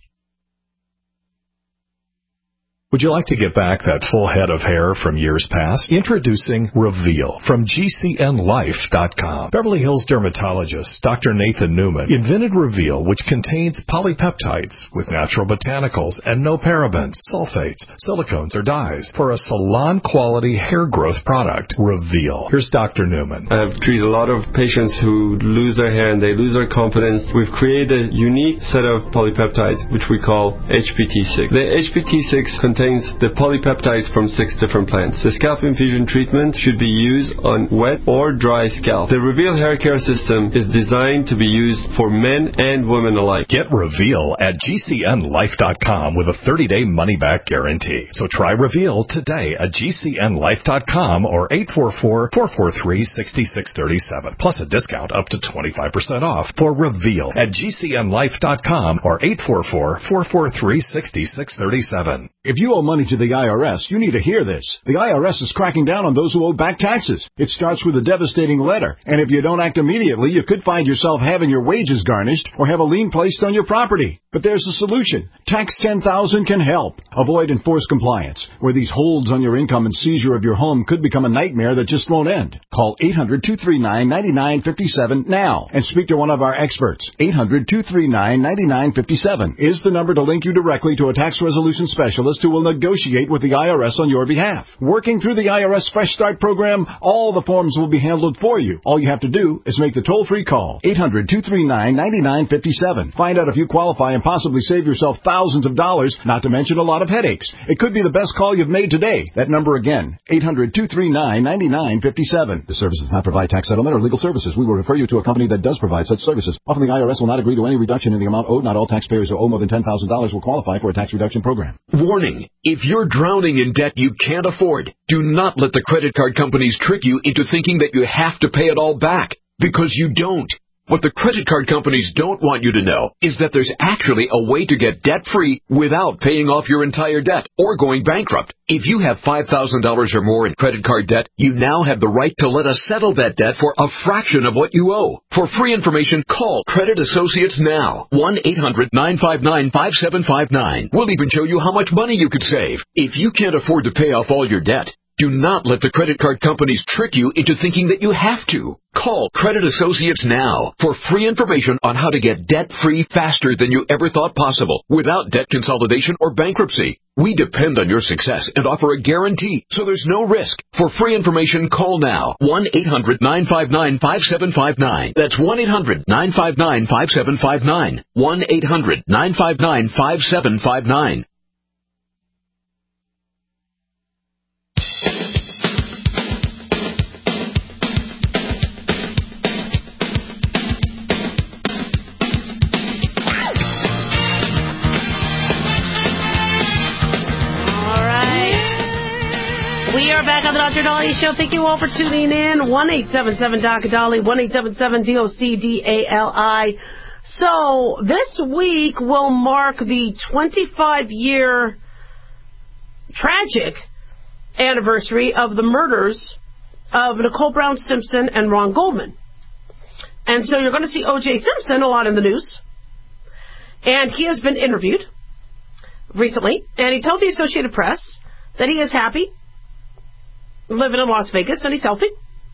Would you like to get back that full head of hair from years past? Introducing Reveal from G C N life dot com. Beverly Hills dermatologist Doctor Nathan Newman invented Reveal, which contains polypeptides with natural botanicals and no parabens, sulfates, silicones, or dyes for a salon-quality hair growth product. Reveal. Here's Doctor Newman. I've treated a lot of patients who lose their hair and they lose their confidence. We've created a unique set of polypeptides, which we call H P T six. The H P T six contains the polypeptides from six different plants. The scalp infusion treatment should be used on wet or dry scalp. The Reveal hair care system is designed to be used for men and women alike. Get Reveal at G C N life dot com with a thirty-day money-back guarantee. So try Reveal today at G C N life dot com or eight four four, four four three, six six three seven, plus a discount up to twenty-five percent off for Reveal at G C N life dot com or eight four four, four four three, six six three seven. If you owe money to the I R S, you need to hear this. The I R S is cracking down on those who owe back taxes. It starts with a devastating letter, and if you don't act immediately, you could find yourself having your wages garnished or have a lien placed on your property. But there's a solution. Tax ten thousand can help. Avoid enforced compliance, where these holds on your income and seizure of your home could become a nightmare that just won't end. Call eight hundred, two three nine, nine nine five seven now and speak to one of our experts. eight hundred, two three nine, nine nine five seven is the number to link you directly to a tax resolution specialist who will negotiate with the I R S on your behalf. Working through the I R S Fresh Start program, all the forms will be handled for you. All you have to do is make the toll-free call. eight hundred, two three nine, nine nine five seven. Find out if you qualify and possibly save yourself thousands of dollars, not to mention a lot of headaches. It could be the best call you've made today. That number again, eight hundred, two three nine, nine nine five seven. The service does not provide tax settlement or legal services. We will refer you to a company that does provide such services. Often the I R S will not agree to any reduction in the amount owed. Not all taxpayers who owe more than ten thousand dollars will qualify for a tax reduction program. Warning. If you're drowning in debt you can't afford, do not let the credit card companies trick you into thinking that you have to pay it all back, because you don't. What the credit card companies don't want you to know is that there's actually a way to get debt-free without paying off your entire debt or going bankrupt. If you have five thousand dollars or more in credit card debt, you now have the right to let us settle that debt for a fraction of what you owe. For free information, call Credit Associates now. one eight hundred, nine five nine, five seven five nine. We'll even show you how much money you could save. If you can't afford to pay off all your debt, do not let the credit card companies trick you into thinking that you have to. Call Credit Associates now for free information on how to get debt-free faster than you ever thought possible without debt consolidation or bankruptcy. We depend on your success and offer a guarantee, so there's no risk. For free information, call now. one eight hundred, nine five nine, five seven five nine. That's one eight hundred, nine five nine, five seven five nine. one eight hundred, nine five nine, five seven five nine. We are back on the Doctor Dahlia Show. Thank you all for tuning in. one eight seven seven D O C D A L I, one eight seven seven D O C D A L I. So this week will mark the twenty-five-year tragic anniversary of the murders of Nicole Brown Simpson and Ron Goldman. And so you're going to see O J Simpson a lot in the news. And he has been interviewed recently, and he told the Associated Press that he is happy living in Las Vegas and he's healthy.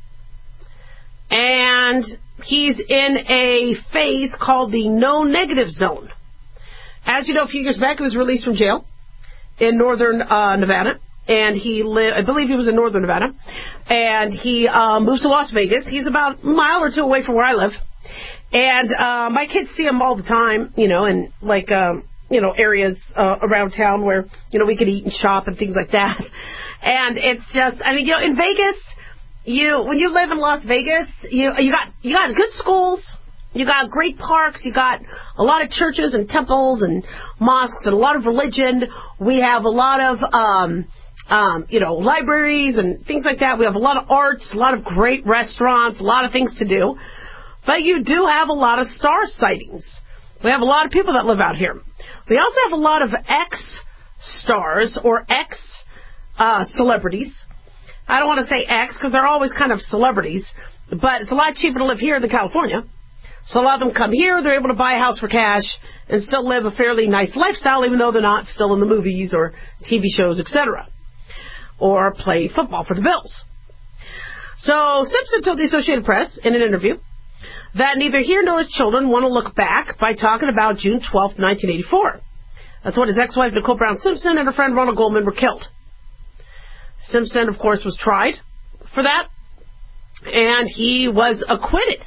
And he's in a phase called the no negative zone. As you know, a few years back, he was released from jail in northern uh, Nevada. And he lived, I believe he was in northern Nevada. And he uh, moves to Las Vegas. He's about a mile or two away from where I live. And uh, my kids see him all the time, you know, in like, um, you know, areas uh, around town where, you know, we could eat and shop and things like that. And it's just, I mean, you know, in Vegas, you when you live in Las Vegas, you you got you got good schools, you got great parks, you got a lot of churches and temples and mosques and a lot of religion. We have a lot of um, um, you know, libraries and things like that. We have a lot of arts, a lot of great restaurants, a lot of things to do. But you do have a lot of star sightings. We have a lot of people that live out here. We also have a lot of ex-stars or ex-celebrities. I don't want to say ex because they're always kind of celebrities, but it's a lot cheaper to live here than California. So a lot of them come here, they're able to buy a house for cash and still live a fairly nice lifestyle, even though they're not still in the movies or T V shows, et cetera, or play football for the Bills. So Simpson told the Associated Press in an interview that neither he nor his children want to look back by talking about June twelfth, nineteen eighty-four. That's when his ex-wife Nicole Brown Simpson and her friend Ronald Goldman were killed. Simpson, of course, was tried for that, and he was acquitted.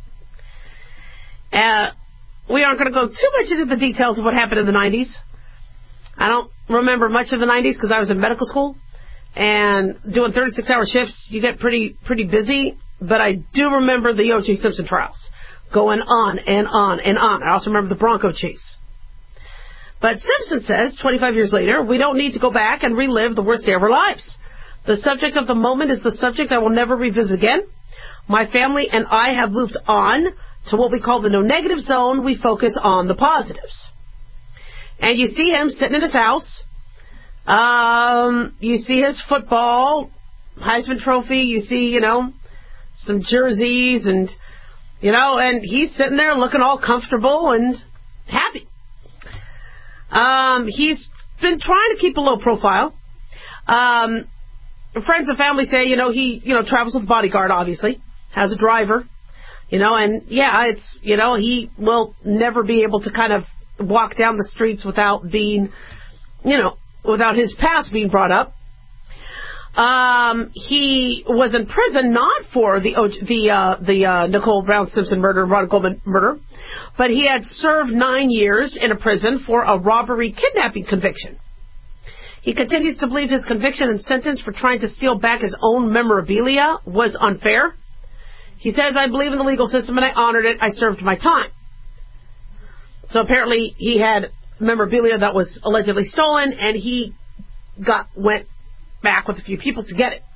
Uh, we aren't going to go too much into the details of what happened in the nineties. I don't remember much of the nineties because I was in medical school, and doing thirty-six hour shifts, you get pretty pretty busy, but I do remember the O J Simpson trials going on and on and on. I also remember the Bronco chase. But Simpson says, twenty-five years later, we don't need to go back and relive the worst day of our lives. The subject of the moment is the subject I will never revisit again. My family and I have moved on to what we call the no negative zone. We focus on the positives. And you see him sitting in his house. Um, you see his football, Heisman Trophy. You see, you know, some jerseys and, you know, and he's sitting there looking all comfortable and happy. Um, he's been trying to keep a low profile. Um, friends and family say, you know, he, you know, travels with a bodyguard, obviously, has a driver, you know, and yeah, it's, you know, he will never be able to kind of walk down the streets without being, you know, without his past being brought up. Um, he was in prison not for the the uh, the uh, Nicole Brown Simpson murder, Ron Goldman murder, but he had served nine years in a prison for a robbery kidnapping conviction. He continues to believe his conviction and sentence for trying to steal back his own memorabilia was unfair. He says, I believe in the legal system and I honored it. I served my time. So apparently he had memorabilia that was allegedly stolen, and he got went back with a few people to get it,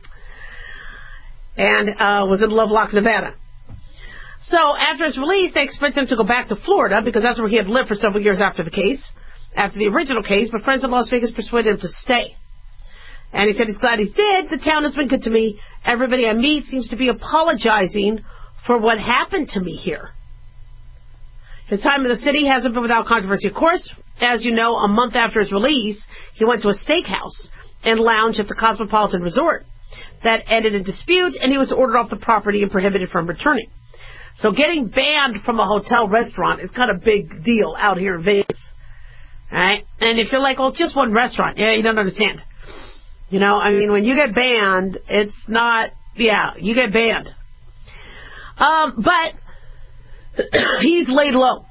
and uh, was in Lovelock, Nevada. So after his release, they expect him to go back to Florida because that's where he had lived for several years after the case, after the original case, but friends in Las Vegas persuaded him to stay. And he said he's glad he did. The town has been good to me. Everybody I meet seems to be apologizing for what happened to me here. His time in the city hasn't been without controversy, of course. As you know, a month after his release, he went to a steakhouse and lounge at the Cosmopolitan Resort. That ended in dispute, and he was ordered off the property and prohibited from returning. So getting banned from a hotel restaurant is kind of a big deal out here in Vegas. Right? And if you're like, well, just one restaurant, yeah, you don't understand. You know, I mean, when you get banned, it's not, yeah, you get banned. Um, but he's laid low.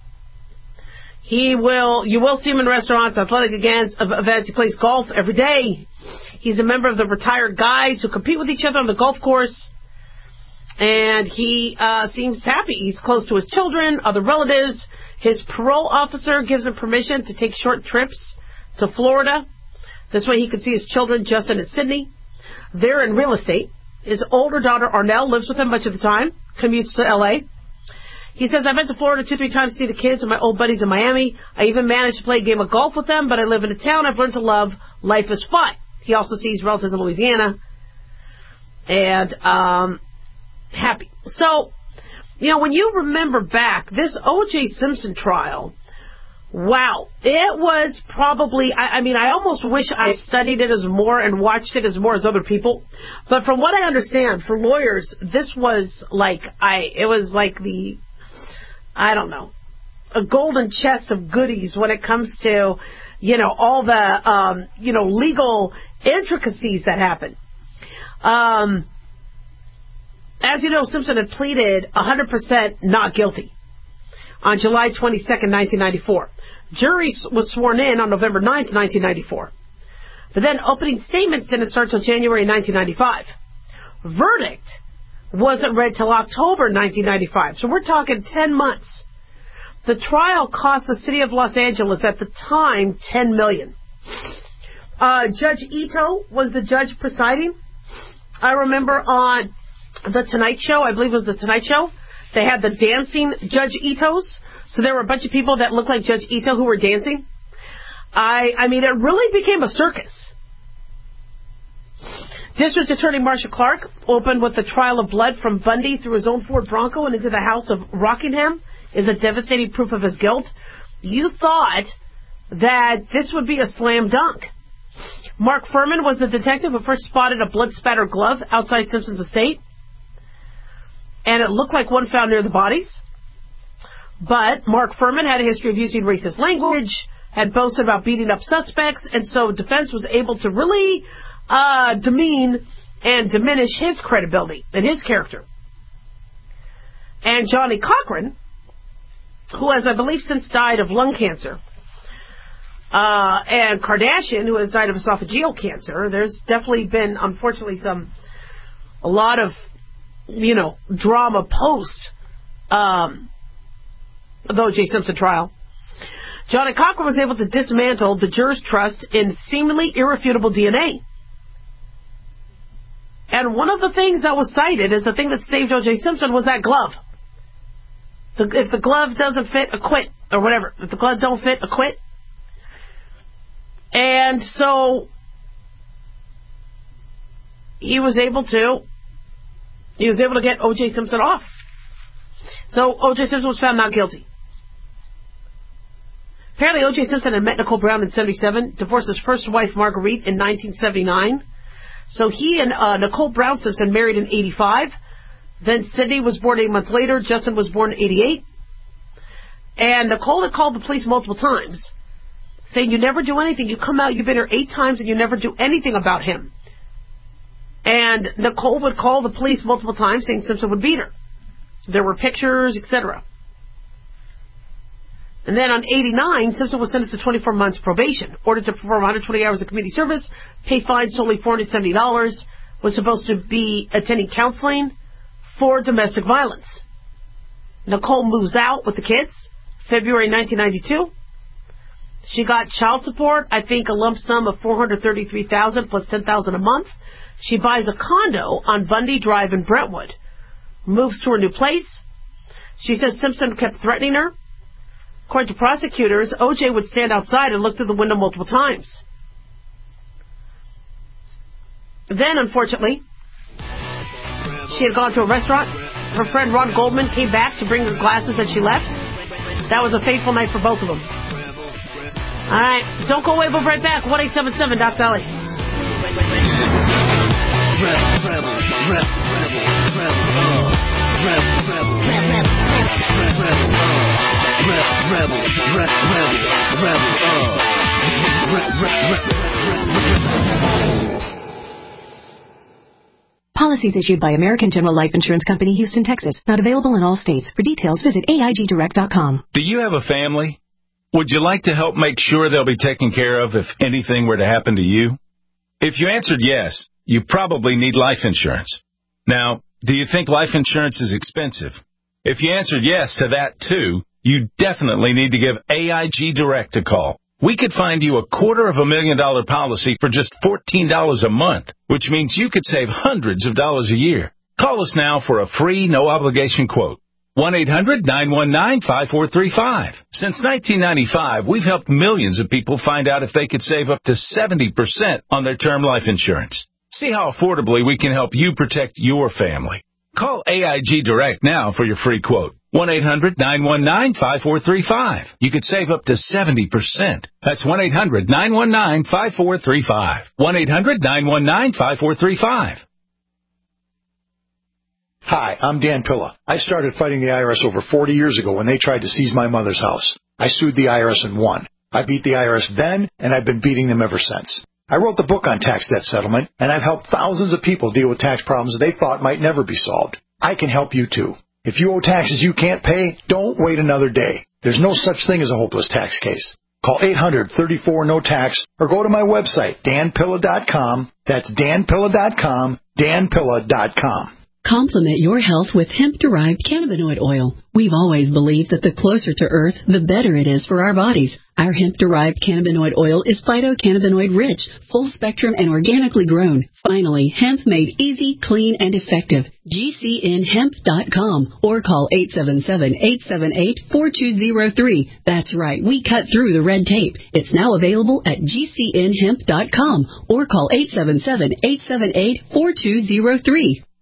He will, you will see him in restaurants, athletic events. He plays golf every day. He's a member of the retired guys who compete with each other on the golf course. And he uh, seems happy. He's close to his children, other relatives. His parole officer gives him permission to take short trips to Florida. This way he can see his children, Justin and Sydney. They're in real estate. His older daughter, Arnell, lives with him much of the time, commutes to L A He says, I've been to Florida two, three times to see the kids and my old buddies in Miami. I even managed to play a game of golf with them, but I live in a town I've learned to love. Life is fun. He also sees relatives in Louisiana. And, um, happy. So, you know, when you remember back, this O J Simpson trial, wow, it was probably, I, I mean, I almost wish I studied it as more and watched it as more as other people. But from what I understand, for lawyers, this was like, I, it was like the, I don't know, a golden chest of goodies when it comes to, you know, all the, um, you know, legal intricacies that happen. Um, as you know, Simpson had pleaded one hundred percent not guilty on July twenty-second, nineteen ninety-four. Jury was sworn in on November ninth, nineteen ninety-four. But then opening statements didn't start until January nineteen ninety-five. Verdict wasn't read till October nineteen ninety-five. So we're talking ten months. The trial cost the city of Los Angeles at the time ten million dollars. Uh, Judge Ito was the judge presiding. I remember on The Tonight Show, I believe it was The Tonight Show, they had the dancing Judge Itos. So there were a bunch of people that looked like Judge Ito who were dancing. I, I mean, it really became a circus. District Attorney Marcia Clark opened with the trial of blood from Bundy through his own Ford Bronco and into the house of Rockingham is a devastating proof of his guilt. You thought that this would be a slam dunk. Mark Furman was the detective who first spotted a blood-spattered glove outside Simpson's estate. And it looked like one found near the bodies. But Mark Furman had a history of using racist language, had boasted about beating up suspects, and so defense was able to really uh, demean and diminish his credibility and his character. And Johnny Cochran, who has, I believe, since died of lung cancer, uh, and Kardashian, who has died of esophageal cancer, there's definitely been, unfortunately, some, a lot of, you know, drama post, um, the O J Simpson trial. Johnny Cochran was able to dismantle the jurors' trust in seemingly irrefutable D N A. And one of the things that was cited as the thing that saved O J Simpson was that glove. The, if the glove doesn't fit, acquit, or whatever. If the glove don't fit, acquit. And so he was able to, he was able to get O J Simpson off. So O J Simpson was found not guilty. Apparently O J Simpson had met Nicole Brown in seventy-seven, divorced his first wife Marguerite in nineteen seventy-nine. So he and uh, Nicole Brown Simpson married in eighty-five. Then Sidney was born eight months later. Justin was born in eighty-eight. And Nicole had called the police multiple times, saying, you never do anything. You come out, you've been here eight times, and you never do anything about him. And Nicole would call the police multiple times, saying Simpson would beat her. There were pictures, et cetera. And then on eighty-nine, Simpson was sentenced to twenty-four months probation, ordered to perform one hundred twenty hours of community service, pay fines totaling four hundred seventy dollars, was supposed to be attending counseling for domestic violence. Nicole moves out with the kids, February nineteen ninety-two. She got child support, I think a lump sum of four hundred thirty-three thousand dollars plus ten thousand dollars a month. She buys a condo on Bundy Drive in Brentwood, moves to her new place. She says Simpson kept threatening her. According to prosecutors, O J would stand outside and look through the window multiple times. Then, unfortunately, she had gone to a restaurant. Her friend Ron Goldman came back to bring the glasses that she left. That was a fateful night for both of them. All right, don't go away. We'll be right back. one eight seven seven Doc Dolly. Policies issued by American General Life Insurance Company, Houston, Texas. Not available in all states. For details, visit A I G direct dot com. Do you have a family? Would you like to help make sure they'll be taken care of if anything were to happen to you? If you answered yes, you probably need life insurance. Now, do you think life insurance is expensive? If you answered yes to that too, you definitely need to give A I G Direct a call. We could find you a quarter of a million dollar policy for just fourteen dollars a month, which means you could save hundreds of dollars a year. Call us now for a free, no obligation quote. one eight hundred nine one nine five four three five. Since nineteen ninety-five, we've helped millions of people find out if they could save up to seventy percent on their term life insurance. See how affordably we can help you protect your family. Call A I G Direct now for your free quote. one eight hundred nine one nine five four three five. You could save up to seventy percent. That's one eight hundred nine one nine five four three five. one eight hundred nine one nine five four three five. Hi, I'm Dan Pilla. I started fighting the I R S over forty years ago when they tried to seize my mother's house. I sued the I R S and won. I beat the I R S then, and I've been beating them ever since. I wrote the book on tax debt settlement, and I've helped thousands of people deal with tax problems they thought might never be solved. I can help you too. If you owe taxes you can't pay, don't wait another day. There's no such thing as a hopeless tax case. Call eight hundred thirty-four no tax or go to my website, dan pilla dot com. That's dan pilla dot com, dan pilla dot com. Complement your health with hemp-derived cannabinoid oil. We've always believed that the closer to Earth, the better it is for our bodies. Our hemp-derived cannabinoid oil is phytocannabinoid-rich, full-spectrum, and organically grown. Finally, hemp made easy, clean, and effective. G C N hemp dot com or call eight seven seven, eight seven eight, four two zero three. That's right, we cut through the red tape. It's now available at G C N hemp dot com or call eight seven seven, eight seven eight, four two zero three.